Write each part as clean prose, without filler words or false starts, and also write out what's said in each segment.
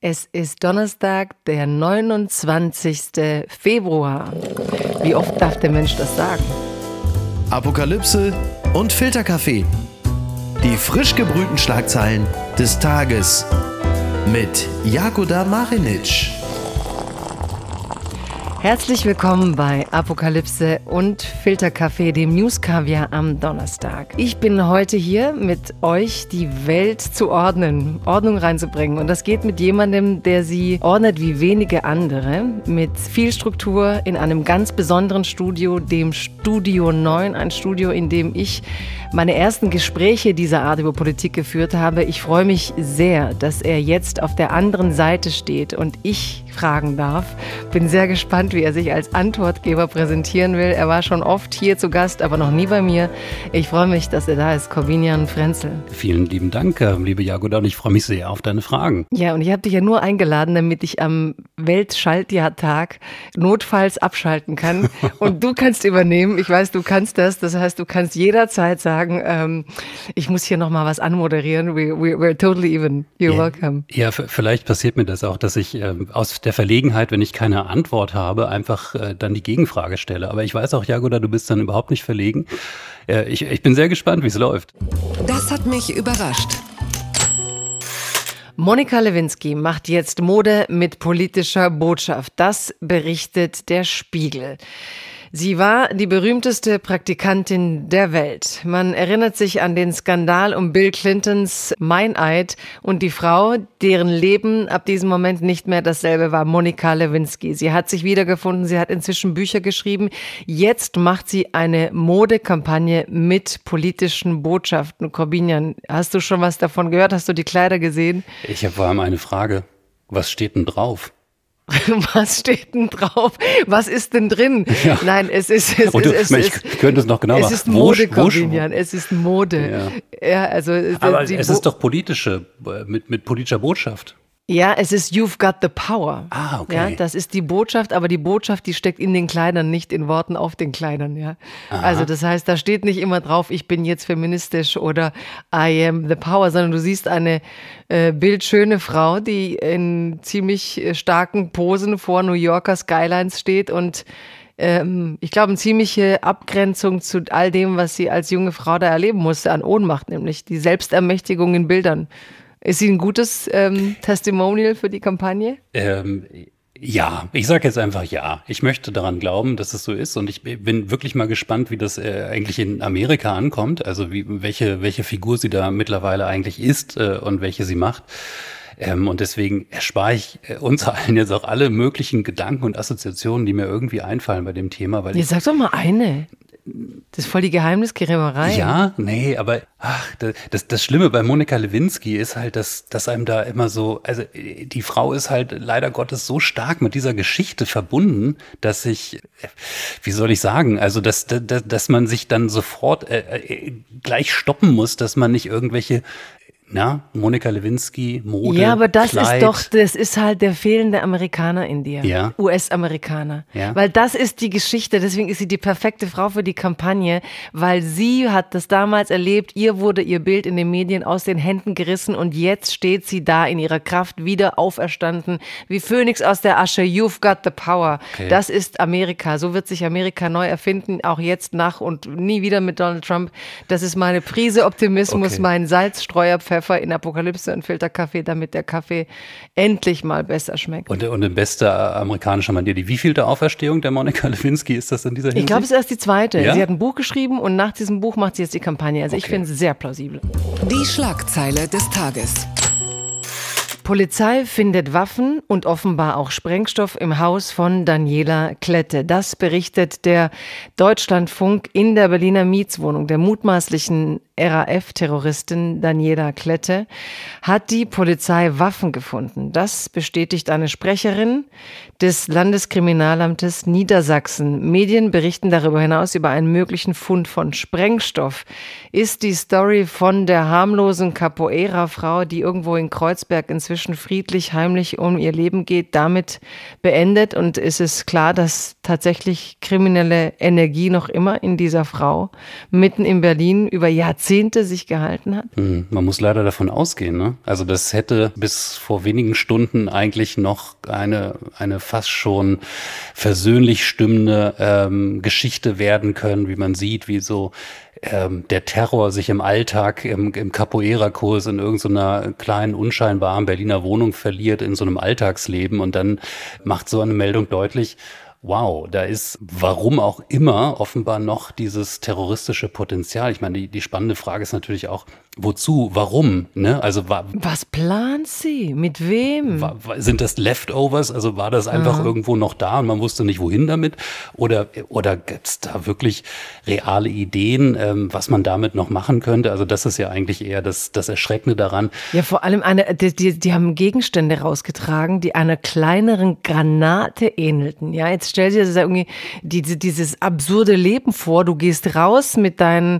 Es ist Donnerstag, der 29. Februar. Wie oft darf der Mensch das sagen? Apokalypse und Filterkaffee. Die frisch gebrühten Schlagzeilen des Tages mit Jagoda Marinic. Herzlich willkommen bei Apokalypse und Filterkaffee, dem News-Kaviar am Donnerstag. Ich bin heute hier mit euch, die Welt zu ordnen, Ordnung reinzubringen. Und das geht mit jemandem, der sie ordnet wie wenige andere, mit viel Struktur in einem ganz besonderen Studio, dem Studio 9, ein Studio, in dem ich meine ersten Gespräche dieser Art über Politik geführt habe. Ich freue mich sehr, dass er jetzt auf der anderen Seite steht und ich fragen darf. Bin sehr gespannt, wie er sich als Antwortgeber präsentieren will. Er war schon oft hier zu Gast, aber noch nie bei mir. Ich freue mich, dass er da ist, Corvinian Frenzel. Vielen lieben Dank, liebe Jagoda, und ich freue mich sehr auf deine Fragen. Ja, und ich habe dich ja nur eingeladen, damit ich am Weltschaltjahrtag notfalls abschalten kann. Und du kannst übernehmen. Ich weiß, du kannst das. Das heißt, du kannst jederzeit sagen, ich muss hier nochmal was anmoderieren. We're totally even. You're welcome. Ja, vielleicht passiert mir das auch, dass ich aus der Verlegenheit, wenn ich keine Antwort habe, einfach dann die Gegenfrage stelle. Aber ich weiß auch, Jagoda, du bist dann überhaupt nicht verlegen. Ich bin sehr gespannt, wie es läuft. Das hat mich überrascht. Monika Lewinsky macht jetzt Mode mit politischer Botschaft. Das berichtet der Spiegel. Sie war die berühmteste Praktikantin der Welt. Man erinnert sich an den Skandal um Bill Clintons Meineid und die Frau, deren Leben ab diesem Moment nicht mehr dasselbe war, Monika Lewinsky. Sie hat sich wiedergefunden, sie hat inzwischen Bücher geschrieben. Jetzt macht sie eine Modekampagne mit politischen Botschaften. Corvinian, hast du schon was davon gehört? Hast du die Kleider gesehen? Ich habe vor allem eine Frage. Was steht denn drauf? Was steht denn drauf? Was ist denn drin? Ja. Nein, ich könnte es noch genau machen. Es ist Mode, Corvinian. Es ist Mode. Ja, also aber es ist doch mit politischer Botschaft. Ja, es ist You've got the power. Ah, okay. Ja, das ist die Botschaft, aber die Botschaft, die steckt in den Kleidern, nicht in Worten auf den Kleidern. Ja. Also das heißt, da steht nicht immer drauf, ich bin jetzt feministisch oder I am the power, sondern du siehst eine bildschöne Frau, die in ziemlich starken Posen vor New Yorker Skylines steht und ich glaube, eine ziemliche Abgrenzung zu all dem, was sie als junge Frau da erleben musste, an Ohnmacht, nämlich die Selbstermächtigung in Bildern. Ist sie ein gutes Testimonial für die Kampagne? Ja, ich sage jetzt einfach ja. Ich möchte daran glauben, dass es so ist, und ich bin wirklich mal gespannt, wie das eigentlich in Amerika ankommt, also welche Figur sie da mittlerweile eigentlich ist und welche sie macht. Und deswegen erspare ich uns allen jetzt auch alle möglichen Gedanken und Assoziationen, die mir irgendwie einfallen bei dem Thema. Weil sag doch mal eine. Das ist voll die Geheimniskrämerei. Ja, nee, aber das Schlimme bei Monika Lewinsky ist halt, dass einem da immer so, also die Frau ist halt leider Gottes so stark mit dieser Geschichte verbunden, dass wie soll ich sagen, also dass man sich dann sofort gleich stoppen muss, dass man nicht irgendwelche Monika Lewinsky, Mode, ja, aber das Kleid. das ist halt der fehlende Amerikaner in dir. Ja. US-Amerikaner. Ja. Weil das ist die Geschichte, deswegen ist sie die perfekte Frau für die Kampagne, weil sie hat das damals erlebt, ihr wurde ihr Bild in den Medien aus den Händen gerissen und jetzt steht sie da in ihrer Kraft wieder auferstanden, wie Phönix aus der Asche, you've got the power. Okay. Das ist Amerika, so wird sich Amerika neu erfinden, auch jetzt nach und nie wieder mit Donald Trump. Das ist meine Prise Optimismus, mein Salzstreuerpfeffer in Apokalypse und Filterkaffee, damit der Kaffee endlich mal besser schmeckt. Und in bester amerikanischer Manier, die wievielte Auferstehung der Monika Lewinsky ist das in dieser Hinsicht? Ich glaube, es ist erst die zweite. Ja? Sie hat ein Buch geschrieben und nach diesem Buch macht sie jetzt die Kampagne. Also ich finde es sehr plausibel. Die Schlagzeile des Tages. Polizei findet Waffen und offenbar auch Sprengstoff im Haus von Daniela Klette. Das berichtet der Deutschlandfunk in der Berliner Mietswohnung der mutmaßlichen RAF-Terroristin Daniela Klette hat die Polizei Waffen gefunden. Das bestätigt eine Sprecherin des Landeskriminalamtes Niedersachsen. Medien berichten darüber hinaus über einen möglichen Fund von Sprengstoff. Ist die Story von der harmlosen Capoeira-Frau, die irgendwo in Kreuzberg inzwischen friedlich, heimlich um ihr Leben geht, damit beendet? Und ist es klar, dass tatsächlich kriminelle Energie noch immer in dieser Frau mitten in Berlin über Jahrzehnte sich gehalten hat? Man muss leider davon ausgehen, ne? Also das hätte bis vor wenigen Stunden eigentlich noch eine fast schon versöhnlich stimmende Geschichte werden können, wie man sieht, wie so der Terror sich im Alltag, im Capoeira-Kurs in irgendeiner kleinen, unscheinbaren Berliner Wohnung verliert, in so einem Alltagsleben, und dann macht so eine Meldung deutlich, wow, da ist, warum auch immer, offenbar noch dieses terroristische Potenzial. Ich meine, die spannende Frage ist natürlich auch, wozu, warum, ne? Also was plant sie? Mit wem? Sind das Leftovers? Also war das einfach irgendwo noch da und man wusste nicht, wohin damit? Oder gibt's da wirklich reale Ideen, was man damit noch machen könnte? Also das ist ja eigentlich eher das Erschreckende daran. Ja, vor allem die haben Gegenstände rausgetragen, die einer kleineren Granate ähnelten. Ja, jetzt stell dir das irgendwie dieses absurde Leben vor. Du gehst raus mit deinen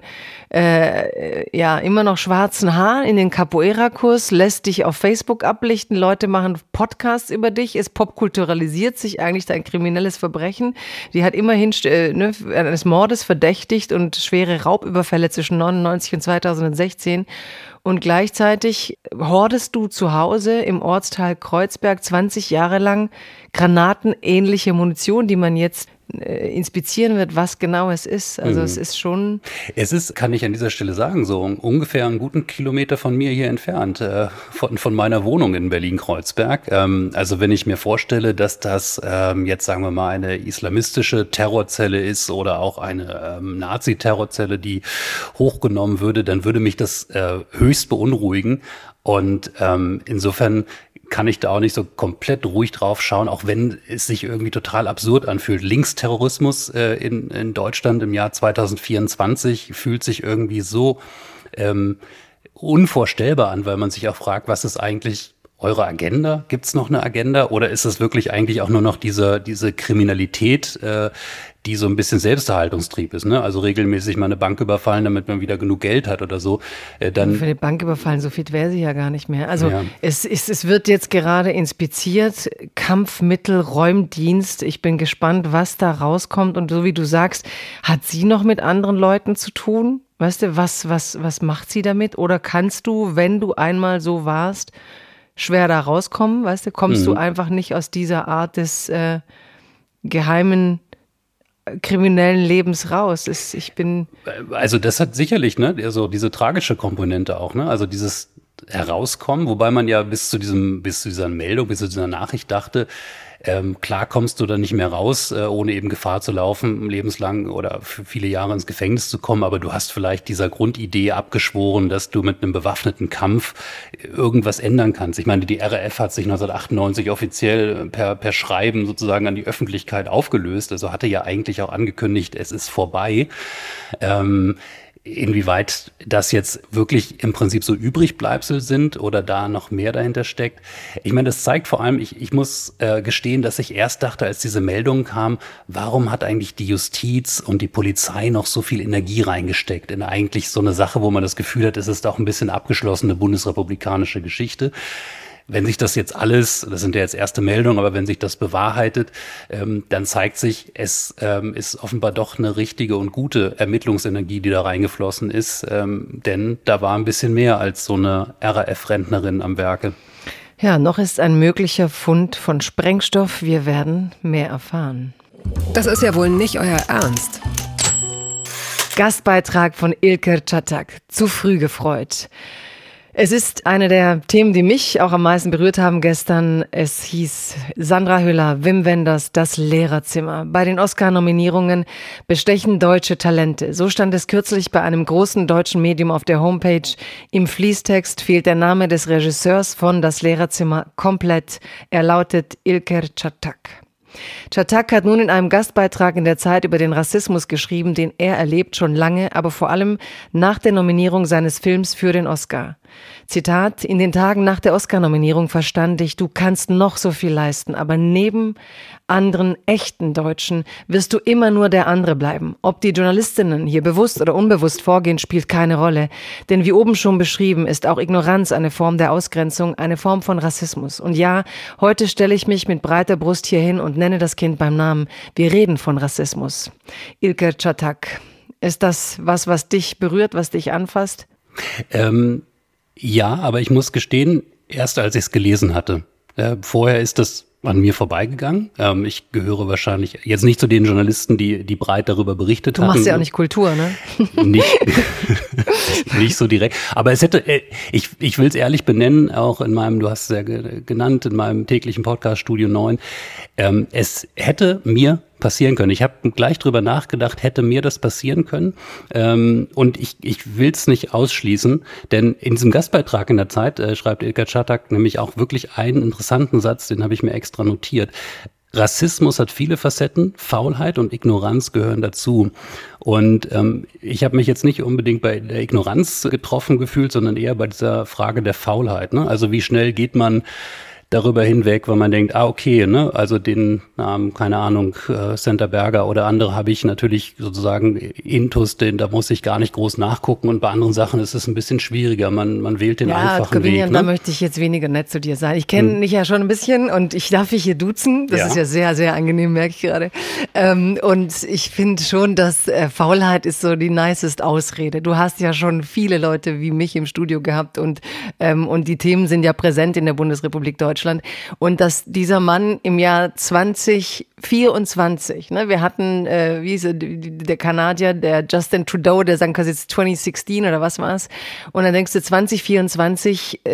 immer noch schwarzen Haaren in den Capoeira-Kurs, lässt dich auf Facebook ablichten, Leute machen Podcasts über dich, es popkulturalisiert sich eigentlich dein kriminelles Verbrechen. Die hat immerhin eines Mordes verdächtigt und schwere Raubüberfälle zwischen 99 und 2016. Und gleichzeitig hortest du zu Hause im Ortsteil Kreuzberg 20 Jahre lang granatenähnliche Munition, die man jetzt inspizieren wird, was genau es ist. Also es ist schon... Es ist, kann ich an dieser Stelle sagen, so ungefähr einen guten Kilometer von mir hier entfernt, von meiner Wohnung in Berlin-Kreuzberg. Also wenn ich mir vorstelle, dass das jetzt, sagen wir mal, eine islamistische Terrorzelle ist oder auch eine Nazi-Terrorzelle, die hochgenommen würde, dann würde mich das höchst beunruhigen. Und insofern kann ich da auch nicht so komplett ruhig drauf schauen, auch wenn es sich irgendwie total absurd anfühlt. Linksterrorismus in Deutschland im Jahr 2024 fühlt sich irgendwie so unvorstellbar an, weil man sich auch fragt, was ist eigentlich eure Agenda? Gibt es noch eine Agenda? Oder ist es wirklich eigentlich auch nur noch diese Kriminalität, die so ein bisschen Selbsterhaltungstrieb ist, ne? Also regelmäßig mal eine Bank überfallen, damit man wieder genug Geld hat oder so. Dann für eine Bank überfallen, so fit wäre sie ja gar nicht mehr. Also ja. Es wird jetzt gerade inspiziert, Kampfmittel, Räumdienst. Ich bin gespannt, was da rauskommt. Und so wie du sagst, hat sie noch mit anderen Leuten zu tun? Weißt du, was macht sie damit? Oder kannst du, wenn du einmal so warst, schwer da rauskommen? Weißt du, kommst du einfach nicht aus dieser Art des geheimen kriminellen Lebens raus. Also das hat sicherlich, ne, also diese tragische Komponente auch, ne, also dieses Herauskommen, wobei man ja bis zu dieser Meldung, bis zu dieser Nachricht dachte, klar kommst du da nicht mehr raus, ohne eben Gefahr zu laufen, lebenslang oder für viele Jahre ins Gefängnis zu kommen, aber du hast vielleicht dieser Grundidee abgeschworen, dass du mit einem bewaffneten Kampf irgendwas ändern kannst. Ich meine, die RAF hat sich 1998 offiziell per Schreiben sozusagen an die Öffentlichkeit aufgelöst, also hatte ja eigentlich auch angekündigt, es ist vorbei. Inwieweit das jetzt wirklich im Prinzip so Übrigbleibsel sind oder da noch mehr dahinter steckt. Ich meine, das zeigt vor allem, ich muss gestehen, dass ich erst dachte, als diese Meldung kam, warum hat eigentlich die Justiz und die Polizei noch so viel Energie reingesteckt in eigentlich so eine Sache, wo man das Gefühl hat, es ist auch ein bisschen abgeschlossene bundesrepublikanische Geschichte. Wenn sich das jetzt alles, das sind ja jetzt erste Meldungen, aber wenn sich das bewahrheitet, dann zeigt sich, es ist offenbar doch eine richtige und gute Ermittlungsenergie, die da reingeflossen ist, denn da war ein bisschen mehr als so eine RAF-Rentnerin am Werke. Ja, noch ist ein möglicher Fund von Sprengstoff. Wir werden mehr erfahren. Das ist ja wohl nicht euer Ernst. Gastbeitrag von Ilker Çatak. Zu früh gefreut. Es ist eine der Themen, die mich auch am meisten berührt haben gestern. Es hieß Sandra Hüller, Wim Wenders, das Lehrerzimmer. Bei den Oscar-Nominierungen bestechen deutsche Talente. So stand es kürzlich bei einem großen deutschen Medium auf der Homepage. Im Fließtext fehlt der Name des Regisseurs von Das Lehrerzimmer komplett. Er lautet Ilker Çatak. Çatak hat nun in einem Gastbeitrag in der Zeit über den Rassismus geschrieben, den er erlebt schon lange, aber vor allem nach der Nominierung seines Films für den Oscar. Zitat: In den Tagen nach der Oscar-Nominierung verstand ich, du kannst noch so viel leisten, aber neben anderen echten Deutschen wirst du immer nur der andere bleiben. Ob die Journalistinnen hier bewusst oder unbewusst vorgehen, spielt keine Rolle. Denn wie oben schon beschrieben, ist auch Ignoranz eine Form der Ausgrenzung, eine Form von Rassismus. Und ja, heute stelle ich mich mit breiter Brust hier hin und nenne das Kind beim Namen. Wir reden von Rassismus. Ilker Çatak, ist das was dich berührt, was dich anfasst? Ja, aber ich muss gestehen, erst als ich es gelesen hatte. Vorher ist das an mir vorbeigegangen. Ich gehöre wahrscheinlich jetzt nicht zu den Journalisten, die breit darüber berichtet haben. Du machst ja auch nicht Kultur, ne? Nicht so direkt. Aber es hätte, ich will es ehrlich benennen, auch in meinem, du hast es ja genannt, in meinem täglichen Podcast Studio 9, es hätte mir passieren können. Ich habe gleich drüber nachgedacht, hätte mir das passieren können? Und ich will es nicht ausschließen, denn in diesem Gastbeitrag in der Zeit schreibt Ilker Çatak nämlich auch wirklich einen interessanten Satz, den habe ich mir extra notiert. Rassismus hat viele Facetten, Faulheit und Ignoranz gehören dazu. Und ich habe mich jetzt nicht unbedingt bei der Ignoranz getroffen gefühlt, sondern eher bei dieser Frage der Faulheit, ne? Also wie schnell geht man darüber hinweg, weil man denkt, okay, ne, also den Namen, keine Ahnung, Senta Berger oder andere habe ich natürlich sozusagen intus, da muss ich gar nicht groß nachgucken, und bei anderen Sachen ist es ein bisschen schwieriger, man wählt den einfachen Weg. Ne? Da möchte ich jetzt weniger nett zu dir sein. Ich kenne dich ja schon ein bisschen und ich darf dich hier duzen, das ist ja sehr, sehr angenehm, merke ich gerade. Und ich finde schon, dass Faulheit ist so die nicest Ausrede. Du hast ja schon viele Leute wie mich im Studio gehabt und die Themen sind ja präsent in der Bundesrepublik Deutschland. Und dass dieser Mann im Jahr 2024, ne, wir hatten, wie hieß der Kanadier, der Justin Trudeau, der sagt, jetzt 2016 oder was war's? Und dann denkst du 2024,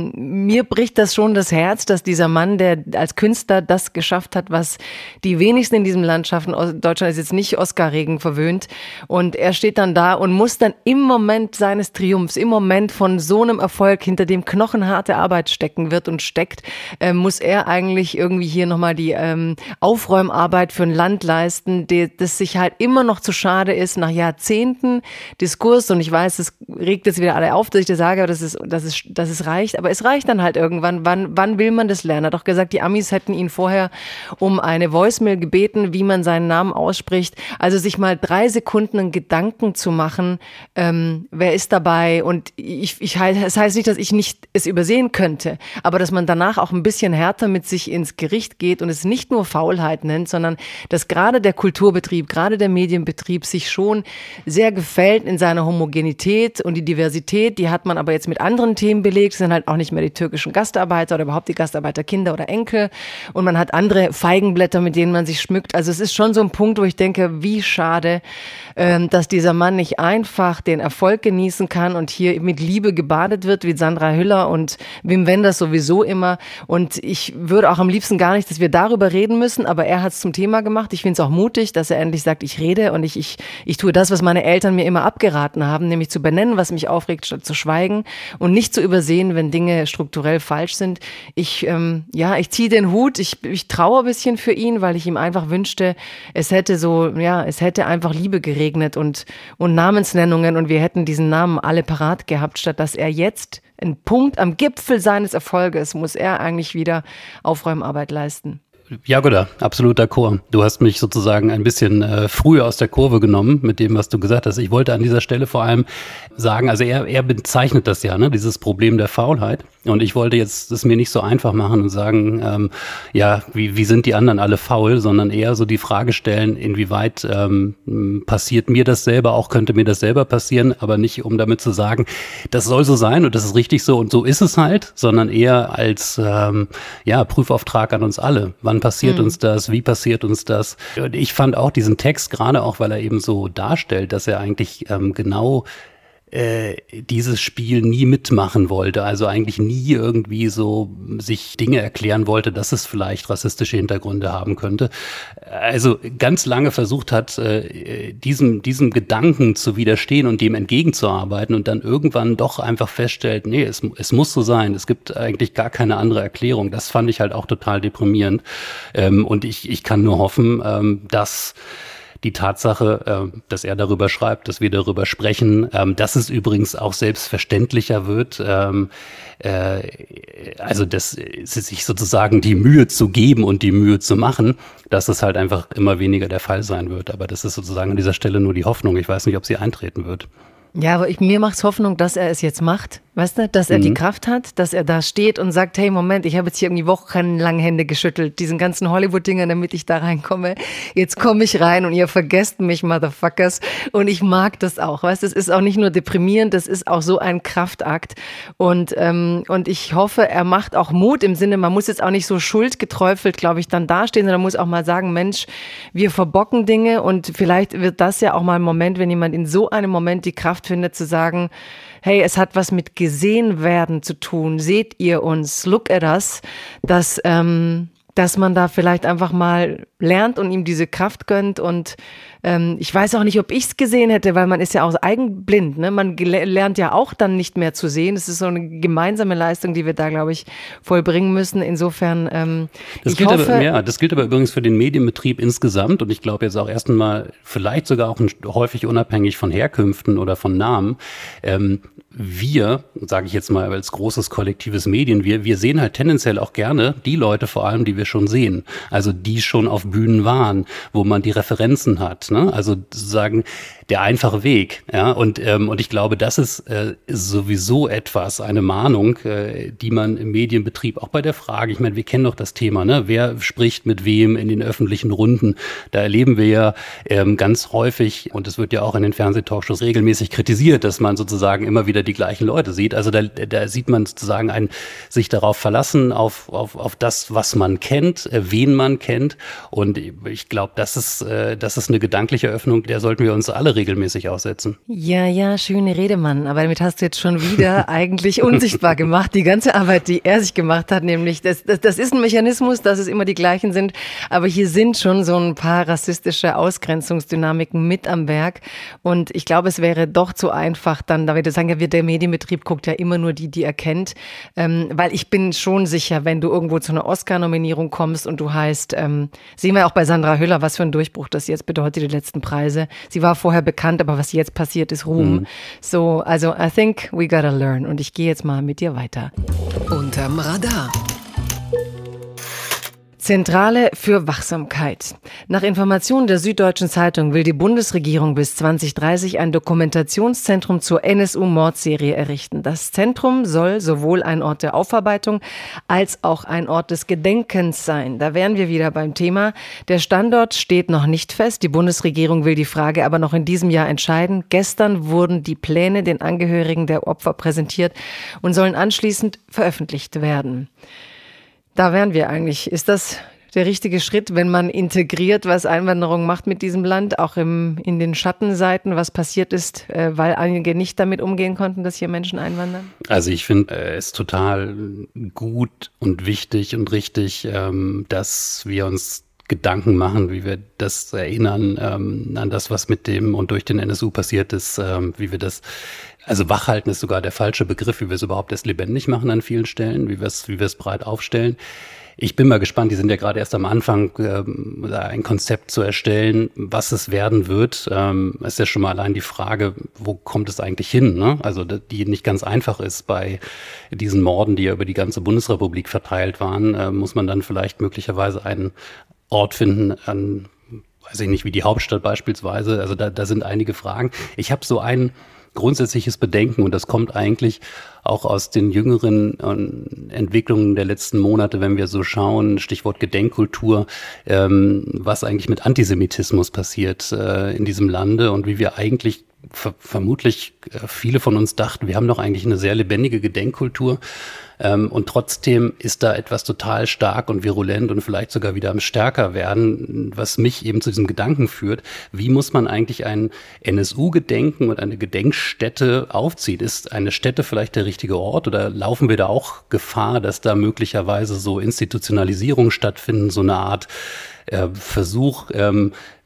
mir bricht das schon das Herz, dass dieser Mann, der als Künstler das geschafft hat, was die wenigsten in diesem Land schaffen. Deutschland ist jetzt nicht Oscar-Regen verwöhnt. Und er steht dann da und muss dann im Moment seines Triumphs, im Moment von so einem Erfolg, hinter dem knochenharte Arbeit stecken wird und steckt, muss er eigentlich irgendwie hier nochmal die Aufräumarbeit für ein Land leisten, das sich halt immer noch zu schade ist, nach Jahrzehnten Diskurs, und ich weiß, es regt jetzt wieder alle auf, dass ich das sage, dass es reicht, aber es reicht dann halt irgendwann. Wann will man das lernen? Er hat doch gesagt, die Amis hätten ihn vorher um eine Voicemail gebeten, wie man seinen Namen ausspricht. Also sich mal 3 Sekunden einen Gedanken zu machen, wer ist dabei, und das heißt nicht, dass ich nicht es übersehen könnte, aber dass man danach auch ein bisschen härter mit sich ins Gericht geht und es nicht nur Faulheit nennt, sondern dass gerade der Kulturbetrieb, gerade der Medienbetrieb sich schon sehr gefällt in seiner Homogenität, und die Diversität, die hat man aber jetzt mit anderen Themen belegt. Es sind halt auch nicht mehr die türkischen Gastarbeiter oder überhaupt die Gastarbeiterkinder oder Enkel, und man hat andere Feigenblätter, mit denen man sich schmückt. Also es ist schon so ein Punkt, wo ich denke, wie schade, dass dieser Mann nicht einfach den Erfolg genießen kann und hier mit Liebe gebadet wird, wie Sandra Hüller und Wim Wenders sowieso immer. Und ich würde auch am liebsten gar nicht, dass wir darüber reden müssen, aber er hat es zum Thema gemacht. Ich finde es auch mutig, dass er endlich sagt, ich rede, und ich tue das, was meine Eltern mir immer abgeraten haben, nämlich zu benennen, was mich aufregt, statt zu schweigen und nicht zu übersehen, wenn Dinge strukturell falsch sind. Ich ziehe den Hut, ich traue ein bisschen für ihn, weil ich ihm einfach wünschte, es hätte einfach Liebe geregnet und Namensnennungen, und wir hätten diesen Namen alle parat gehabt, statt dass er jetzt ein Punkt am Gipfel seines Erfolges, muss er eigentlich wieder Aufräumarbeit leisten. Jagoda, absolut d'accord. Du hast mich sozusagen ein bisschen früher aus der Kurve genommen mit dem, was du gesagt hast. Ich wollte an dieser Stelle vor allem sagen, also er bezeichnet das ja, ne, dieses Problem der Faulheit. Und ich wollte jetzt es mir nicht so einfach machen und sagen, wie sind die anderen alle faul, sondern eher so die Frage stellen, inwieweit passiert mir das selber, auch könnte mir das selber passieren, aber nicht, um damit zu sagen, das soll so sein und das ist richtig so und so ist es halt, sondern eher als Prüfauftrag an uns alle. Wann passiert uns das? Wie passiert uns das? Und ich fand auch diesen Text, gerade auch, weil er eben so darstellt, dass er eigentlich genau dieses Spiel nie mitmachen wollte, also eigentlich nie irgendwie so sich Dinge erklären wollte, dass es vielleicht rassistische Hintergründe haben könnte. Also ganz lange versucht hat, diesem Gedanken zu widerstehen und dem entgegenzuarbeiten und dann irgendwann doch einfach feststellt, nee, es muss so sein, es gibt eigentlich gar keine andere Erklärung. Das fand ich halt auch total deprimierend. Und ich kann nur hoffen, dass die Tatsache, dass er darüber schreibt, dass wir darüber sprechen, dass es übrigens auch selbstverständlicher wird, also dass sich sozusagen die Mühe zu geben und die Mühe zu machen, dass es halt einfach immer weniger der Fall sein wird. Aber das ist sozusagen an dieser Stelle nur die Hoffnung. Ich weiß nicht, ob sie eintreten wird. Ja, aber mir macht's Hoffnung, dass er es jetzt macht, weißt du, dass er die Kraft hat, dass er da steht und sagt, hey, Moment, ich habe jetzt hier irgendwie wochenlang Hände geschüttelt, diesen ganzen Hollywood-Dingern, damit ich da reinkomme. Jetzt komme ich rein und ihr vergesst mich, Motherfuckers. Und ich mag das auch, weißt du, es ist auch nicht nur deprimierend, das ist auch so ein Kraftakt. Und ich hoffe, er macht auch Mut im Sinne, man muss jetzt auch nicht so schuldgeträufelt, glaube ich, dann dastehen, sondern muss auch mal sagen, Mensch, wir verbocken Dinge und vielleicht wird das ja auch mal ein Moment, wenn jemand in so einem Moment die Kraft findet, zu sagen, hey, es hat was mit gesehen werden zu tun. Seht ihr uns? Look at us. Dass man da vielleicht einfach mal lernt und ihm diese Kraft gönnt. Und ich weiß auch nicht, ob ich es gesehen hätte, weil man ist ja auch eigenblind. Ne? Man lernt ja auch dann nicht mehr zu sehen. Es ist so eine gemeinsame Leistung, die wir da, glaube ich, vollbringen müssen. Insofern, das gilt aber übrigens für den Medienbetrieb insgesamt. Und ich glaube jetzt auch erst einmal, vielleicht sogar auch häufig unabhängig von Herkünften oder von Namen. Wir, sage ich jetzt mal als großes kollektives Medien, wir sehen halt tendenziell auch gerne die Leute vor allem, die wir schon sehen. Also die schon auf Bühnen waren, wo man die Referenzen hat. Ne? Also sozusagen der einfache Weg. Ja? Und ich glaube, das ist sowieso etwas, eine Mahnung, die man im Medienbetrieb, auch bei der Frage, ich meine, wir kennen doch das Thema, ne? Wer spricht mit wem in den öffentlichen Runden? Da erleben wir ja ganz häufig, und es wird ja auch in den Fernsehtalkshows regelmäßig kritisiert, dass man sozusagen immer wieder die gleichen Leute sieht. Also da sieht man sozusagen sich darauf verlassen, auf das, was man kennt, wen man kennt. Und ich glaube, das ist eine gedankliche Öffnung, der sollten wir uns alle regelmäßig aussetzen. Ja, schöne Rede, Mann. Aber damit hast du jetzt schon wieder eigentlich unsichtbar gemacht. Die ganze Arbeit, die er sich gemacht hat, nämlich, das ist ein Mechanismus, dass es immer die gleichen sind. Aber hier sind schon so ein paar rassistische Ausgrenzungsdynamiken mit am Werk. Und ich glaube, es wäre doch zu einfach, dann, da wir sagen, ja, der Medienbetrieb guckt ja immer nur die er kennt. Weil ich bin schon sicher, wenn du irgendwo zu einer Oscar-Nominierung kommst und du heißt, sehen wir auch bei Sandra Hüller, was für ein Durchbruch das jetzt bedeutet, die letzten Preise. Sie war vorher bekannt, aber was jetzt passiert, ist Ruhm. So, also I think we gotta learn. Und ich gehe jetzt mal mit dir weiter. Unterm Radar. Zentrale für Wachsamkeit. Nach Informationen der Süddeutschen Zeitung will die Bundesregierung bis 2030 ein Dokumentationszentrum zur NSU-Mordserie errichten. Das Zentrum soll sowohl ein Ort der Aufarbeitung als auch ein Ort des Gedenkens sein. Da wären wir wieder beim Thema. Der Standort steht noch nicht fest. Die Bundesregierung will die Frage aber noch in diesem Jahr entscheiden. Gestern wurden die Pläne den Angehörigen der Opfer präsentiert und sollen anschließend veröffentlicht werden. Da wären wir eigentlich. Ist das der richtige Schritt, wenn man integriert, was Einwanderung macht mit diesem Land, auch in den Schattenseiten, was passiert ist, weil einige nicht damit umgehen konnten, dass hier Menschen einwandern? Also ich finde es total gut und wichtig und richtig, dass wir uns Gedanken machen, wie wir das erinnern an das, was mit dem und durch den NSU passiert ist, wie wir das, also wachhalten ist sogar der falsche Begriff, wie wir es überhaupt erst lebendig machen an vielen Stellen, wie wir es breit aufstellen. Ich bin mal gespannt, die sind ja gerade erst am Anfang, ein Konzept zu erstellen, was es werden wird. Ist ja schon mal allein die Frage, wo kommt es eigentlich hin, ne? Also die nicht ganz einfach ist bei diesen Morden, die ja über die ganze Bundesrepublik verteilt waren, muss man dann vielleicht möglicherweise einen Ort finden, weiß ich nicht, wie die Hauptstadt beispielsweise. Also da sind einige Fragen. Ich habe so ein grundsätzliches Bedenken, und das kommt eigentlich auch aus den jüngeren Entwicklungen der letzten Monate, wenn wir so schauen, Stichwort Gedenkkultur, was eigentlich mit Antisemitismus passiert in diesem Lande und wie wir eigentlich vermutlich viele von uns dachten, wir haben doch eigentlich eine sehr lebendige Gedenkkultur. Und trotzdem ist da etwas total stark und virulent und vielleicht sogar wieder am stärker werden, was mich eben zu diesem Gedanken führt. Wie muss man eigentlich ein NSU-Gedenken und eine Gedenkstätte aufziehen? Ist eine Stätte vielleicht der richtige Ort oder laufen wir da auch Gefahr, dass da möglicherweise so Institutionalisierung stattfinden, so eine Art Versuch,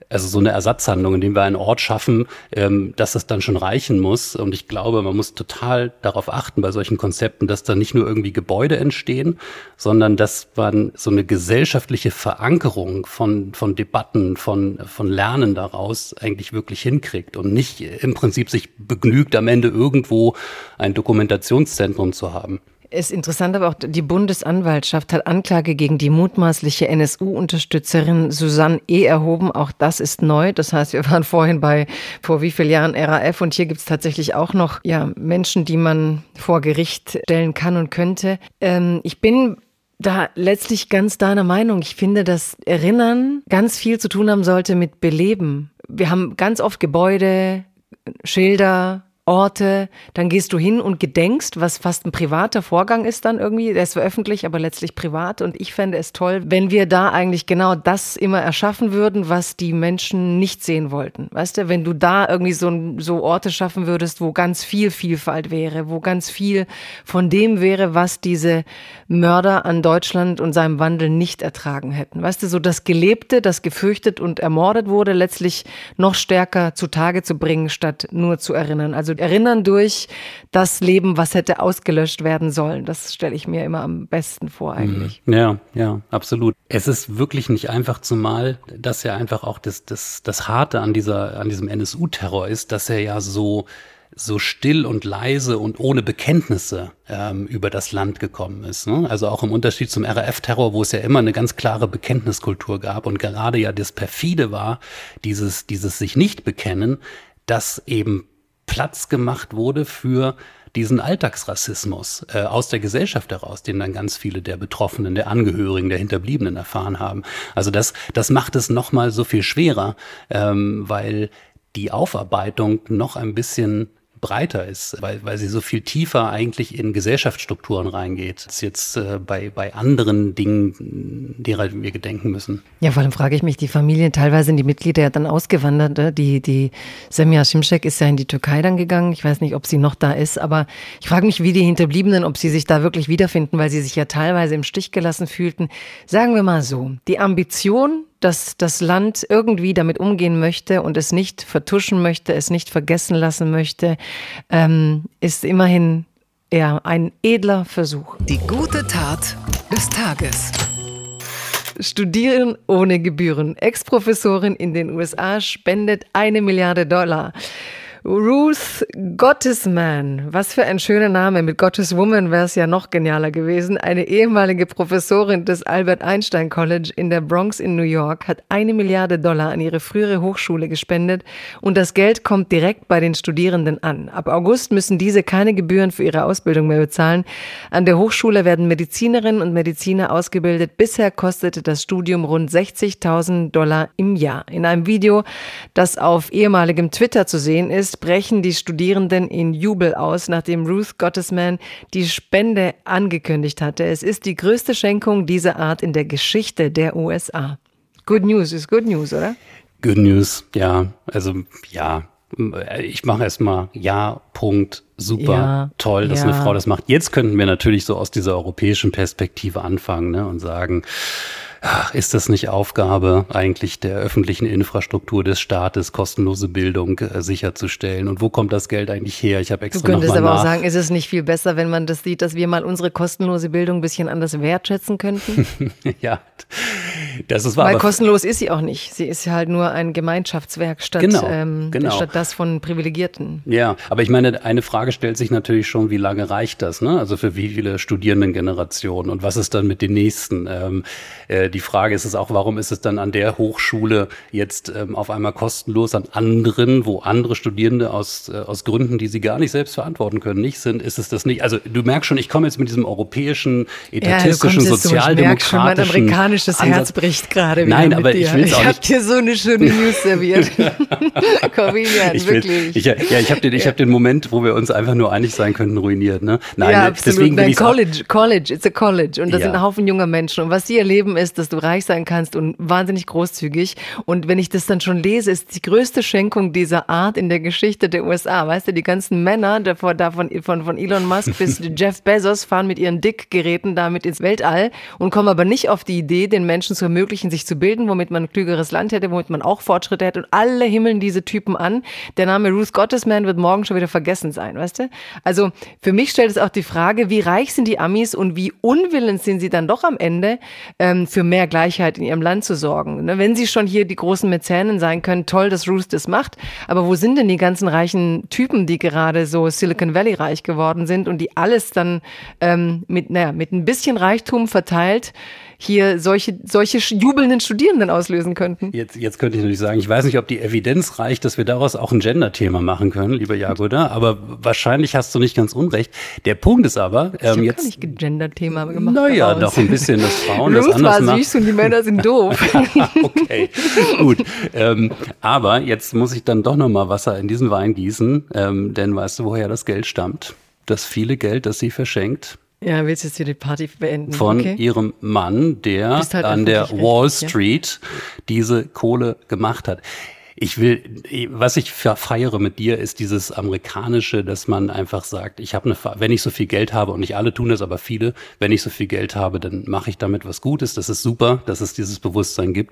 Also so eine Ersatzhandlung, indem wir einen Ort schaffen, dass es dann schon reichen muss. Und ich glaube, man muss total darauf achten bei solchen Konzepten, dass da nicht nur irgendwie Gebäude entstehen, sondern dass man so eine gesellschaftliche Verankerung von Debatten, von Lernen daraus eigentlich wirklich hinkriegt und nicht im Prinzip sich begnügt, am Ende irgendwo ein Dokumentationszentrum zu haben. Es ist interessant, aber auch die Bundesanwaltschaft hat Anklage gegen die mutmaßliche NSU-Unterstützerin Susanne E. erhoben. Auch das ist neu. Das heißt, wir waren vorhin vor wie vielen Jahren RAF und hier gibt es tatsächlich auch noch Menschen, die man vor Gericht stellen kann und könnte. Ich bin da letztlich ganz deiner Meinung. Ich finde, dass Erinnern ganz viel zu tun haben sollte mit Beleben. Wir haben ganz oft Gebäude, Schilder, Orte, dann gehst du hin und gedenkst, was fast ein privater Vorgang ist dann irgendwie. Der ist zwar öffentlich, aber letztlich privat. Und ich fände es toll, wenn wir da eigentlich genau das immer erschaffen würden, was die Menschen nicht sehen wollten. Weißt du, wenn du da irgendwie so Orte schaffen würdest, wo ganz viel Vielfalt wäre, wo ganz viel von dem wäre, was diese Mörder an Deutschland und seinem Wandel nicht ertragen hätten. Weißt du, so das Gelebte, das gefürchtet und ermordet wurde, letztlich noch stärker zutage zu bringen, statt nur zu erinnern. Also erinnern durch das Leben, was hätte ausgelöscht werden sollen. Das stelle ich mir immer am besten vor eigentlich. Ja, absolut. Es ist wirklich nicht einfach, zumal das ja einfach auch das Harte an diesem NSU-Terror ist, dass er ja so still und leise und ohne Bekenntnisse über das Land gekommen ist. Ne? Also auch im Unterschied zum RAF-Terror, wo es ja immer eine ganz klare Bekenntniskultur gab und gerade ja das Perfide war, dieses sich nicht bekennen, dass eben Platz gemacht wurde für diesen Alltagsrassismus aus der Gesellschaft heraus, den dann ganz viele der Betroffenen, der Angehörigen, der Hinterbliebenen erfahren haben. Also das macht es nochmal so viel schwerer, weil die Aufarbeitung noch ein bisschen breiter ist, weil sie so viel tiefer eigentlich in Gesellschaftsstrukturen reingeht, als jetzt bei anderen Dingen, derer wir gedenken müssen. Ja, vor allem frage ich mich, die Familien, teilweise sind die Mitglieder ja dann ausgewandert. Die Semja Şimşek ist ja in die Türkei dann gegangen. Ich weiß nicht, ob sie noch da ist, aber ich frage mich, wie die Hinterbliebenen, ob sie sich da wirklich wiederfinden, weil sie sich ja teilweise im Stich gelassen fühlten. Sagen wir mal so, die Ambition, dass das Land irgendwie damit umgehen möchte und es nicht vertuschen möchte, es nicht vergessen lassen möchte, ist immerhin eher ein edler Versuch. Die gute Tat des Tages. Studieren ohne Gebühren. Ex-Professorin in den USA spendet $1 Milliarde. Ruth Gottesman, was für ein schöner Name. Mit Gotteswoman wäre es ja noch genialer gewesen. Eine ehemalige Professorin des Albert Einstein College in der Bronx in New York hat $1 Milliarde an ihre frühere Hochschule gespendet und das Geld kommt direkt bei den Studierenden an. Ab August müssen diese keine Gebühren für ihre Ausbildung mehr bezahlen. An der Hochschule werden Medizinerinnen und Mediziner ausgebildet. Bisher kostete das Studium rund $60.000 im Jahr. In einem Video, das auf ehemaligem Twitter zu sehen ist, brechen die Studierenden in Jubel aus, nachdem Ruth Gottesman die Spende angekündigt hatte. Es ist die größte Schenkung dieser Art in der Geschichte der USA. Good news ist good news, oder? Good news, ja. Also ja, ich mache erstmal Punkt, super, ja, toll, dass ja. eine Frau das macht. Jetzt könnten wir natürlich so aus dieser europäischen Perspektive anfangen, ne, und sagen, ist das nicht Aufgabe eigentlich der öffentlichen Infrastruktur des Staates, kostenlose Bildung sicherzustellen? Und wo kommt das Geld eigentlich her? Ich habe extra nochmal Du könntest aber auch sagen, ist es nicht viel besser, wenn man das sieht, dass wir mal unsere kostenlose Bildung ein bisschen anders wertschätzen könnten? Ja, das ist wahr. Weil kostenlos ist sie auch nicht. Sie ist halt nur ein Gemeinschaftswerk statt das von Privilegierten. Ja, aber ich meine, eine Frage stellt sich natürlich schon, wie lange reicht das? Ne? Also für wie viele Studierendengenerationen und was ist dann mit den nächsten? Die Frage ist es auch, warum ist es dann an der Hochschule jetzt auf einmal kostenlos, an anderen, wo andere Studierende aus Gründen, die sie gar nicht selbst verantworten können, nicht sind, ist es das nicht? Also du merkst schon, ich komme jetzt mit diesem europäischen, etatistischen, sozialdemokratischen mein amerikanisches Herz bricht gerade wieder. Nein, aber ich will es auch nicht. Ich habe dir so eine schöne News serviert. Corvinian, wirklich. Ich habe den Moment, wo wir uns einfach nur einig sein könnten, ruiniert. Ne? Nein, ja, absolut. Deswegen Nein, College, it's a college. Und das sind ein Haufen junger Menschen. Und was sie erleben ist, dass du reich sein kannst und wahnsinnig großzügig. Und wenn ich das dann schon lese, ist die größte Schenkung dieser Art in der Geschichte der USA. Weißt du, die ganzen Männer, von Elon Musk bis Jeff Bezos, fahren mit ihren Dickgeräten damit ins Weltall und kommen aber nicht auf die Idee, den Menschen zu ermöglichen, sich zu bilden, womit man ein klügeres Land hätte, womit man auch Fortschritte hätte. Und alle himmeln diese Typen an. Der Name Ruth Gottesman wird morgen schon wieder vergessen sein, weißt du? Also für mich stellt es auch die Frage, wie reich sind die Amis und wie unwillens sind sie dann doch am Ende, für mehr Gleichheit in ihrem Land zu sorgen. Ne? Wenn sie schon hier die großen Mäzenen sein können, toll, dass Ruth das macht. Aber wo sind denn die ganzen reichen Typen, die gerade so Silicon Valley reich geworden sind und die alles dann mit ein bisschen Reichtum verteilt hier solche jubelnden Studierenden auslösen könnten. Jetzt könnte ich natürlich sagen, ich weiß nicht, ob die Evidenz reicht, dass wir daraus auch ein Gender-Thema machen können, lieber Jagoda, aber wahrscheinlich hast du nicht ganz unrecht. Der Punkt ist aber, ich habe gar nicht Gender-Thema gemacht. Naja, doch ein bisschen, dass Frauen das Ruth anders machen. war süß und die Männer sind doof. Okay, gut. Aber jetzt muss ich dann doch nochmal Wasser in diesen Wein gießen, denn weißt du, woher das Geld stammt? Das viele Geld, das sie verschenkt. Ja, willst du jetzt hier die Party beenden? Von ihrem Mann, der halt an der Wall Street diese Kohle gemacht hat. Was ich feiere mit dir, ist dieses Amerikanische, dass man einfach sagt, wenn ich so viel Geld habe, und nicht alle tun das, aber viele, wenn ich so viel Geld habe, dann mache ich damit was Gutes. Das ist super, dass es dieses Bewusstsein gibt.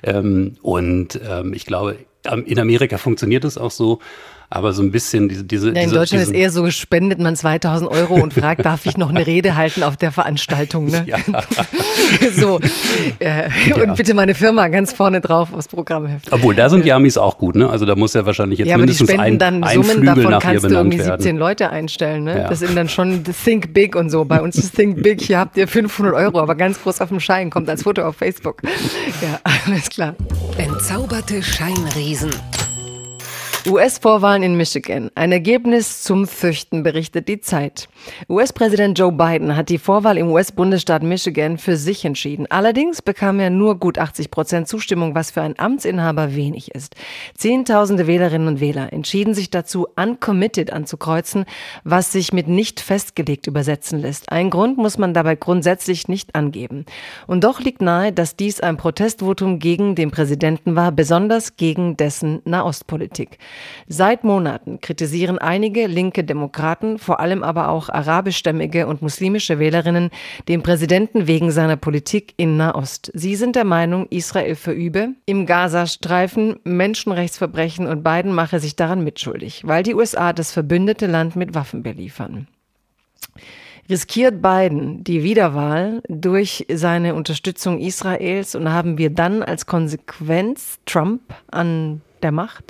Ich glaube, in Amerika funktioniert es auch so. Aber so ein bisschen in Deutschland ist eher so, spendet man 2.000 € und fragt, darf ich noch eine Rede halten auf der Veranstaltung, ne? Ja. So. Und bitte meine Firma ganz vorne drauf aufs Programmheft. Obwohl, da sind die Amis auch gut, ne? Also da muss ja wahrscheinlich jetzt mindestens ein Flügel davon nach ihr kannst du benannt irgendwie werden. 17 Leute einstellen, ne? Ja. Das sind dann schon Think Big und so. Bei uns ist Think Big, hier habt ihr 500 €, aber ganz groß auf dem Schein, kommt als Foto auf Facebook. Ja, alles klar. Entzauberte Scheinriesen. US-Vorwahlen in Michigan. Ein Ergebnis zum Fürchten, berichtet die Zeit. US-Präsident Joe Biden hat die Vorwahl im US-Bundesstaat Michigan für sich entschieden. Allerdings bekam er nur gut 80% Zustimmung, was für einen Amtsinhaber wenig ist. Zehntausende Wählerinnen und Wähler entschieden sich dazu, uncommitted anzukreuzen, was sich mit nicht festgelegt übersetzen lässt. Ein Grund muss man dabei grundsätzlich nicht angeben. Und doch liegt nahe, dass dies ein Protestvotum gegen den Präsidenten war, besonders gegen dessen Nahostpolitik. Seit Monaten kritisieren einige linke Demokraten, vor allem aber auch arabischstämmige und muslimische Wählerinnen, den Präsidenten wegen seiner Politik in Nahost. Sie sind der Meinung, Israel verübe im Gazastreifen Menschenrechtsverbrechen und Biden mache sich daran mitschuldig, weil die USA das verbündete Land mit Waffen beliefern. Riskiert Biden die Wiederwahl durch seine Unterstützung Israels und haben wir dann als Konsequenz Trump an der Macht?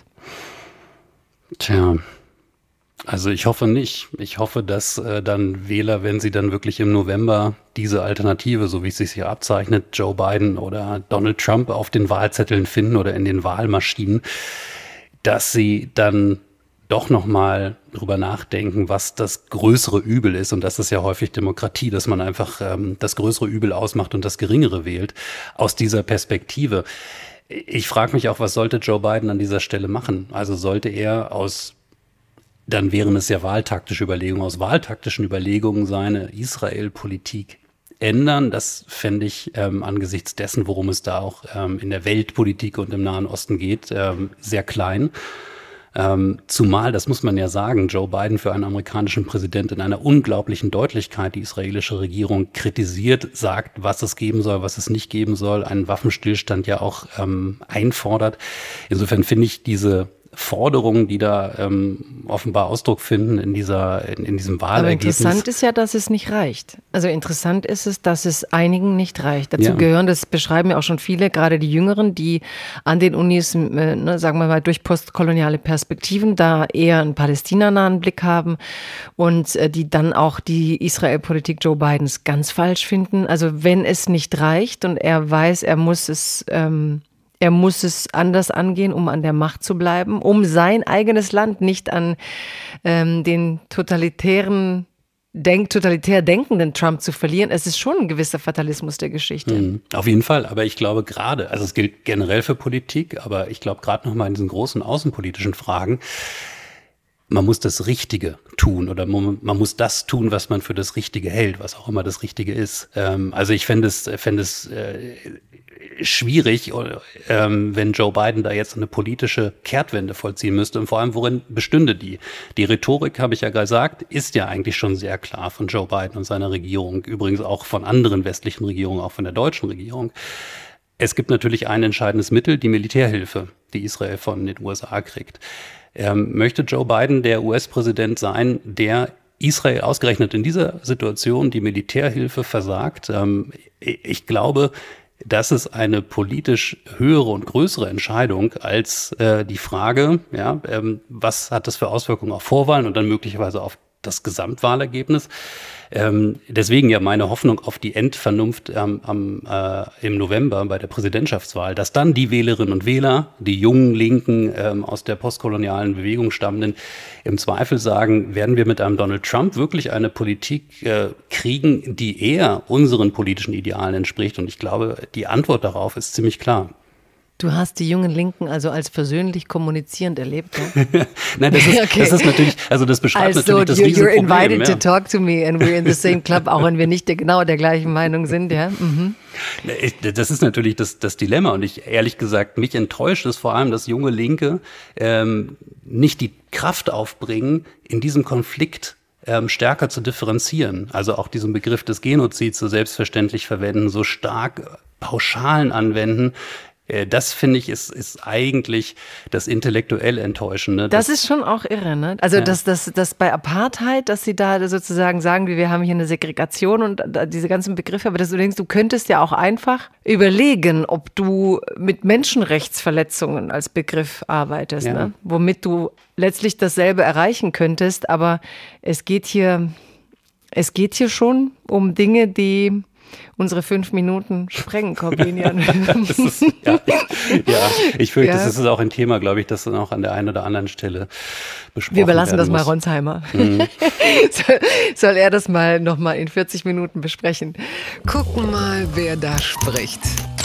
Tja, also ich hoffe nicht. Ich hoffe, dass dann Wähler, wenn sie dann wirklich im November diese Alternative, so wie es sich hier abzeichnet, Joe Biden oder Donald Trump auf den Wahlzetteln finden oder in den Wahlmaschinen, dass sie dann doch nochmal drüber nachdenken, was das größere Übel ist. Und das ist ja häufig Demokratie, dass man einfach das größere Übel ausmacht und das geringere wählt. Aus dieser Perspektive. Ich frage mich auch, was sollte Joe Biden an dieser Stelle machen? Also sollte er dann wären es ja wahltaktischen Überlegungen seine Israel-Politik ändern? Das fände ich angesichts dessen, worum es da auch in der Weltpolitik und im Nahen Osten geht, sehr klein. Zumal, das muss man ja sagen, Joe Biden für einen amerikanischen Präsident in einer unglaublichen Deutlichkeit die israelische Regierung kritisiert, sagt, was es geben soll, was es nicht geben soll, einen Waffenstillstand ja auch einfordert. Insofern finde ich diese Forderungen, die da offenbar Ausdruck finden in diesem Wahlergebnis. Aber interessant ist ja, dass es nicht reicht. Also interessant ist es, dass es einigen nicht reicht. Dazu gehören, das beschreiben ja auch schon viele, gerade die Jüngeren, die an den Unis, sagen wir mal, durch postkoloniale Perspektiven da eher einen palästinanahen Blick haben und die dann auch die Israel-Politik Joe Bidens ganz falsch finden. Also wenn es nicht reicht und er weiß, er muss es anders angehen, um an der Macht zu bleiben, um sein eigenes Land nicht an den totalitär denkenden Trump zu verlieren. Es ist schon ein gewisser Fatalismus der Geschichte. Auf jeden Fall, aber ich glaube gerade, also es gilt generell für Politik, aber ich glaube gerade nochmal in diesen großen außenpolitischen Fragen, man muss das Richtige tun oder man muss das tun, was man für das Richtige hält, was auch immer das Richtige ist. Also ich fände es schwierig, wenn Joe Biden da jetzt eine politische Kehrtwende vollziehen müsste und vor allem, worin bestünde die? Die Rhetorik, habe ich ja gesagt, ist ja eigentlich schon sehr klar von Joe Biden und seiner Regierung, übrigens auch von anderen westlichen Regierungen, auch von der deutschen Regierung. Es gibt natürlich ein entscheidendes Mittel, die Militärhilfe, die Israel von den USA kriegt. Möchte Joe Biden der US-Präsident sein, der Israel ausgerechnet in dieser Situation die Militärhilfe versagt? Ich glaube, das ist eine politisch höhere und größere Entscheidung als die Frage, was hat das für Auswirkungen auf Vorwahlen und dann möglicherweise auf das Gesamtwahlergebnis. Deswegen ja meine Hoffnung auf die Endvernunft im November bei der Präsidentschaftswahl, dass dann die Wählerinnen und Wähler, die jungen Linken aus der postkolonialen Bewegung stammenden, im Zweifel sagen, werden wir mit einem Donald Trump wirklich eine Politik kriegen, die eher unseren politischen Idealen entspricht? Und ich glaube, die Antwort darauf ist ziemlich klar. Du hast die jungen Linken also als versöhnlich kommunizierend erlebt, ja? Nein, das ist natürlich, also das beschreibt natürlich das Riesenproblem. You're invited to talk to me and we're in the same club, auch wenn wir nicht genau der gleichen Meinung sind, ja? Mhm. Das ist natürlich das Dilemma und ehrlich gesagt, mich enttäuscht es vor allem, dass junge Linke nicht die Kraft aufbringen, in diesem Konflikt stärker zu differenzieren. Also auch diesen Begriff des Genozids so selbstverständlich verwenden, so stark Pauschalen anwenden. Das, finde ich, ist eigentlich das intellektuell Enttäuschende. Das ist schon auch irre, ne? Also, dass bei Apartheid, dass sie da sozusagen sagen, wir haben hier eine Segregation und diese ganzen Begriffe, aber dass du denkst, du könntest ja auch einfach überlegen, ob du mit Menschenrechtsverletzungen als Begriff arbeitest, ne? Womit du letztlich dasselbe erreichen könntest, aber es geht hier schon um Dinge, die unsere 5 Minuten sprengen, Corbinian. Ich fürchte, das ist auch ein Thema, glaube ich, das dann auch an der einen oder anderen Stelle besprochen werden. Wir überlassen das mal Ronsheimer. Mhm. Soll er das nochmal in 40 Minuten besprechen. Gucken mal, wer da spricht.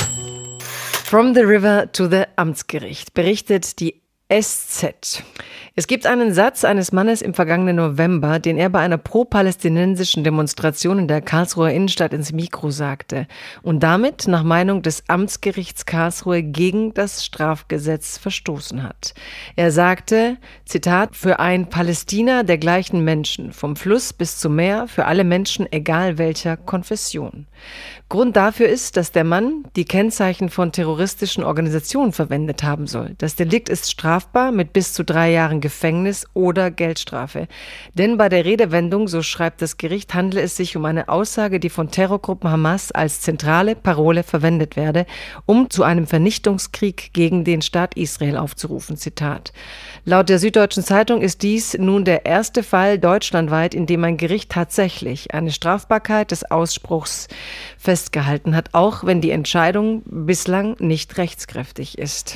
From the River to the Amtsgericht berichtet die SZ. Es gibt einen Satz eines Mannes im vergangenen November, den er bei einer pro-palästinensischen Demonstration in der Karlsruher Innenstadt ins Mikro sagte und damit nach Meinung des Amtsgerichts Karlsruhe gegen das Strafgesetz verstoßen hat. Er sagte, Zitat, für ein Palästina der gleichen Menschen, vom Fluss bis zum Meer, für alle Menschen, egal welcher Konfession. Grund dafür ist, dass der Mann die Kennzeichen von terroristischen Organisationen verwendet haben soll. Das Delikt ist strafbar mit bis zu 3 Jahren Gefängnis oder Geldstrafe. Denn bei der Redewendung, so schreibt das Gericht, handele es sich um eine Aussage, die von Terrorgruppen Hamas als zentrale Parole verwendet werde, um zu einem Vernichtungskrieg gegen den Staat Israel aufzurufen. Zitat. Laut der Süddeutschen Zeitung ist dies nun der erste Fall deutschlandweit, in dem ein Gericht tatsächlich eine Strafbarkeit des Ausspruchs festgehalten hat, auch wenn die Entscheidung bislang nicht rechtskräftig ist.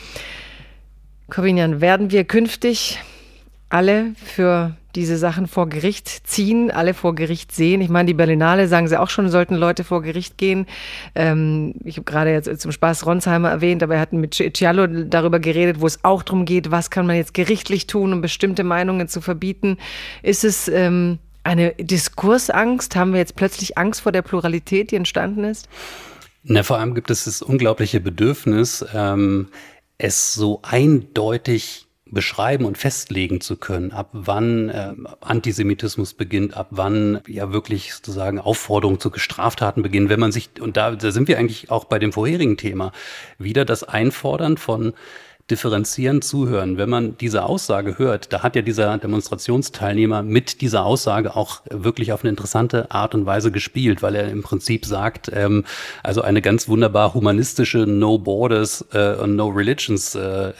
Corbinian, werden wir künftig alle für diese Sachen vor Gericht ziehen, alle vor Gericht sehen? Ich meine, die Berlinale, sagen sie auch schon, sollten Leute vor Gericht gehen. Ich habe gerade jetzt zum Spaß Ronsheimer erwähnt, aber er hat mit Cialo darüber geredet, wo es auch darum geht, was kann man jetzt gerichtlich tun, um bestimmte Meinungen zu verbieten. Ist es eine Diskursangst? Haben wir jetzt plötzlich Angst vor der Pluralität, die entstanden ist? Vor allem gibt es das unglaubliche Bedürfnis, es so eindeutig beschreiben und festlegen zu können, ab wann Antisemitismus beginnt, ab wann ja wirklich sozusagen Aufforderungen zu Straftaten beginnen, wenn man sich, und da sind wir eigentlich auch bei dem vorherigen Thema, wieder das Einfordern von differenzieren, zuhören. Wenn man diese Aussage hört, da hat ja dieser Demonstrationsteilnehmer mit dieser Aussage auch wirklich auf eine interessante Art und Weise gespielt, weil er im Prinzip sagt, also eine ganz wunderbar humanistische No Borders und No Religions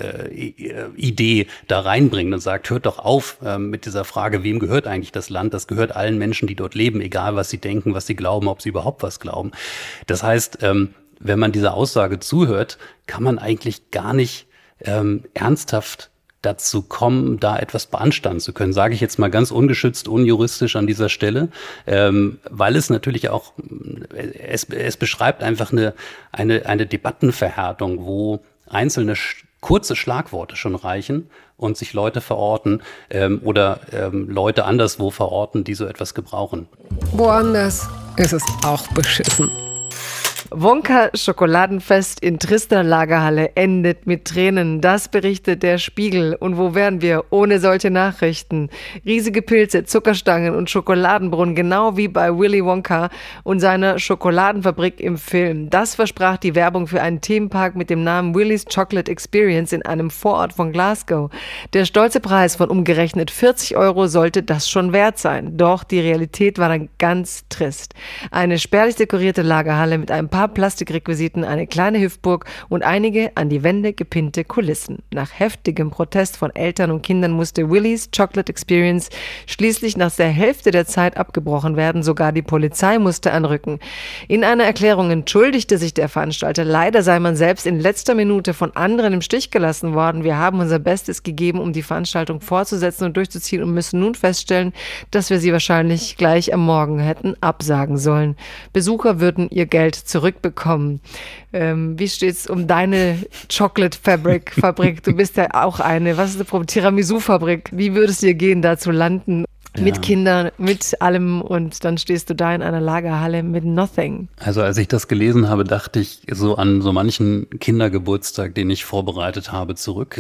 Idee da reinbringt und sagt, hört doch auf mit dieser Frage, wem gehört eigentlich das Land? Das gehört allen Menschen, die dort leben, egal was sie denken, was sie glauben, ob sie überhaupt was glauben. Das heißt, wenn man dieser Aussage zuhört, kann man eigentlich gar nicht ernsthaft dazu kommen, da etwas beanstanden zu können, sage ich jetzt mal ganz ungeschützt, unjuristisch an dieser Stelle, weil es natürlich auch, es beschreibt einfach eine Debattenverhärtung, wo einzelne kurze Schlagworte schon reichen und sich Leute verorten oder Leute anderswo verorten, die so etwas gebrauchen. Woanders ist es auch beschissen. Wonka-Schokoladenfest in trister Lagerhalle endet mit Tränen. Das berichtet der Spiegel. Und wo wären wir ohne solche Nachrichten? Riesige Pilze, Zuckerstangen und Schokoladenbrunnen, genau wie bei Willy Wonka und seiner Schokoladenfabrik im Film. Das versprach die Werbung für einen Themenpark mit dem Namen Willy's Chocolate Experience in einem Vorort von Glasgow. Der stolze Preis von umgerechnet 40 € sollte das schon wert sein. Doch die Realität war dann ganz trist. Eine spärlich dekorierte Lagerhalle mit ein paar Plastikrequisiten, eine kleine Hüpfburg und einige an die Wände gepinnte Kulissen. Nach heftigem Protest von Eltern und Kindern musste Willy's Chocolate Experience schließlich nach der Hälfte der Zeit abgebrochen werden. Sogar die Polizei musste anrücken. In einer Erklärung entschuldigte sich der Veranstalter. Leider sei man selbst in letzter Minute von anderen im Stich gelassen worden. Wir haben unser Bestes gegeben, um die Veranstaltung fortzusetzen und durchzuziehen und müssen nun feststellen, dass wir sie wahrscheinlich gleich am Morgen hätten absagen sollen. Besucher würden ihr Geld zurückbekommen. Wie steht's um deine Chocolate-Fabrik? Du bist ja auch eine. Was ist eine Tiramisu-Fabrik? Wie würde es dir gehen, da zu landen? Ja. Mit Kindern, mit allem und dann stehst du da in einer Lagerhalle mit nothing. Also als ich das gelesen habe, dachte ich so an so manchen Kindergeburtstag, den ich vorbereitet habe, zurück.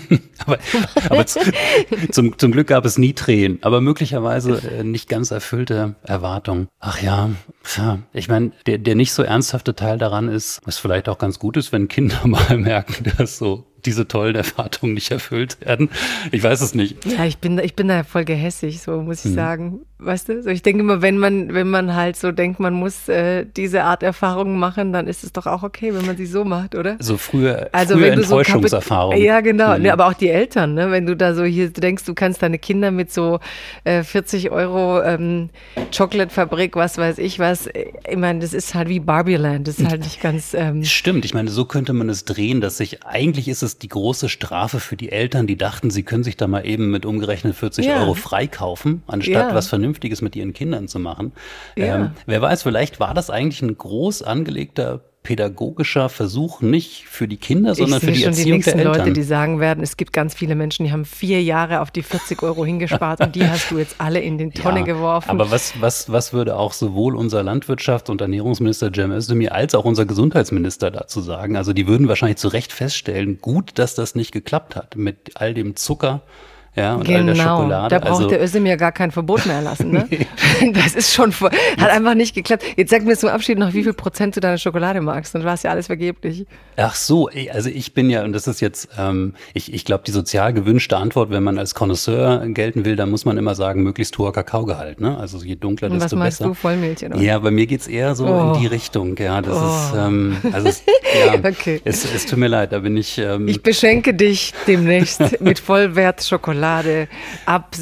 aber zum Glück gab es nie Tränen, aber möglicherweise nicht ganz erfüllte Erwartungen. Ach ja, ich meine, der nicht so ernsthafte Teil daran ist, was vielleicht auch ganz gut ist, wenn Kinder mal merken, dass so diese tollen Erwartungen nicht erfüllt werden. Ich weiß es nicht. Ja, ich bin da voll gehässig, so muss ich sagen. Weißt du? So, ich denke immer, wenn man halt so denkt, man muss diese Art Erfahrungen machen, dann ist es doch auch okay, wenn man sie so macht, oder? So frühe Enttäuschungserfahrungen. Ja, genau. Ne, aber auch die Eltern, ne? Wenn du da so hier denkst, du kannst deine Kinder mit so 40 € Chocolate-Fabrik, was weiß ich was. Ich meine, das ist halt wie Barbie-Land. Das ist halt nicht ganz... Stimmt. Ich meine, so könnte man es drehen, dass eigentlich ist es die große Strafe für die Eltern, die dachten, sie können sich da mal eben mit umgerechnet 40 € freikaufen, anstatt was Vernünftiges mit ihren Kindern zu machen. Ja. Wer weiß, vielleicht war das eigentlich ein groß angelegter pädagogischer Versuch, nicht für die Kinder, sondern für die Erziehung der Eltern. Die nächsten Leute, die sagen werden, es gibt ganz viele Menschen, die haben 4 Jahre auf die 40 € hingespart und die hast du jetzt alle in den Tonne geworfen. Aber was würde auch sowohl unser Landwirtschafts- und Ernährungsminister Cem Özdemir als auch unser Gesundheitsminister dazu sagen? Also die würden wahrscheinlich zu Recht feststellen, gut, dass das nicht geklappt hat mit all dem Zucker. Ja, und all der Schokolade. Da braucht der Özdemir gar kein Verbot mehr erlassen, ne? Das ist schon, hat einfach nicht geklappt. Jetzt sag mir zum Abschied noch, wie viel Prozent du deine Schokolade magst, dann war es ja alles vergeblich. Ach so, also ich bin ja, und das ist jetzt, ich glaube, die sozial gewünschte Antwort, wenn man als Connoisseur gelten will, dann muss man immer sagen, möglichst hoher Kakaogehalt, ne? Also je dunkler, desto besser. Und was magst du, Vollmilch, oder? Ja, bei mir geht's eher so in die Richtung, ja, das ist, okay. Es tut mir leid, da bin ich... Ich beschenke dich demnächst mit Vollwert-Schokolade ab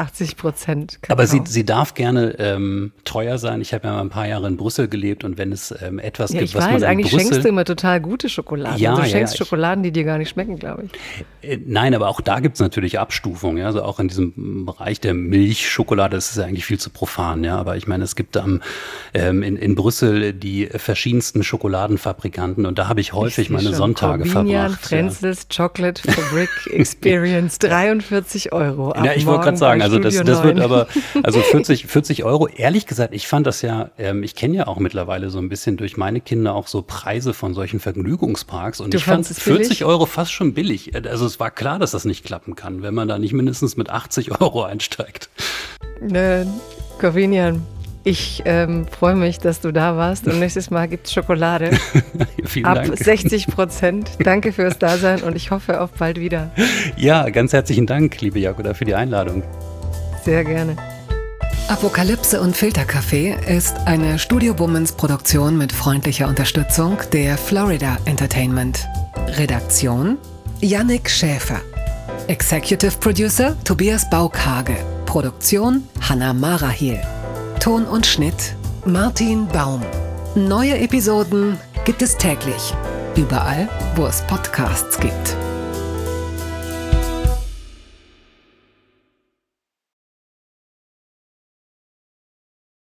87%. Aber sie darf gerne teuer sein. Ich habe ja mal ein paar Jahre in Brüssel gelebt und wenn es etwas gibt, was man in eigentlich Brüssel... schenkst du immer total gute Schokoladen. Ja, du schenkst Schokoladen, die dir gar nicht schmecken, glaube ich. Nein, aber auch da gibt es natürlich Abstufungen. Ja? Also auch in diesem Bereich der Milchschokolade, das ist ja eigentlich viel zu profan. Ja? Aber ich meine, es gibt in Brüssel die verschiedensten Schokoladenfabrikanten und da habe ich häufig meine Sonntage verbracht. Frenzels Chocolate Fabrik Experience, 43 €. Ja, ich wollte gerade sagen, also das wird aber, also 40 €, ehrlich gesagt, ich fand das ja, ich kenne ja auch mittlerweile so ein bisschen durch meine Kinder auch so Preise von solchen Vergnügungsparks und ich fand 40 € fast schon billig. Also es war klar, dass das nicht klappen kann, wenn man da nicht mindestens mit 80 € einsteigt. Corvinian, ich freue mich, dass du da warst und nächstes Mal gibt es Schokolade. Vielen ab Dank. 60%. Danke fürs Dasein und ich hoffe auf bald wieder. Ja, ganz herzlichen Dank, liebe Jagoda, für die Einladung. Sehr gerne. Apokalypse und Filterkaffee ist eine Studio Womans Produktion mit freundlicher Unterstützung der Florida Entertainment. Redaktion Yannick Schäfer. Executive Producer Tobias Baukhage. Produktion Hanna Marahiel. Ton und Schnitt Martin Baum. Neue Episoden gibt es täglich. Überall, wo es Podcasts gibt.